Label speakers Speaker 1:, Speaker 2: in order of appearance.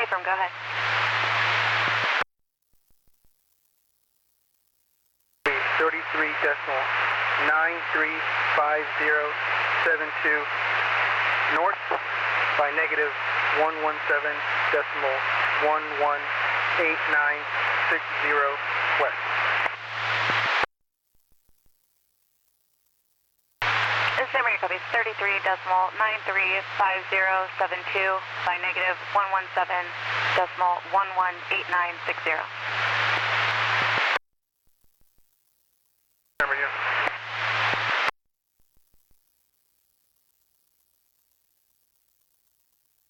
Speaker 1: Affirm, go ahead.
Speaker 2: 33.935072 north by negative 117.118960 west.
Speaker 1: San Maria copies 33.935072 by negative 117.118960.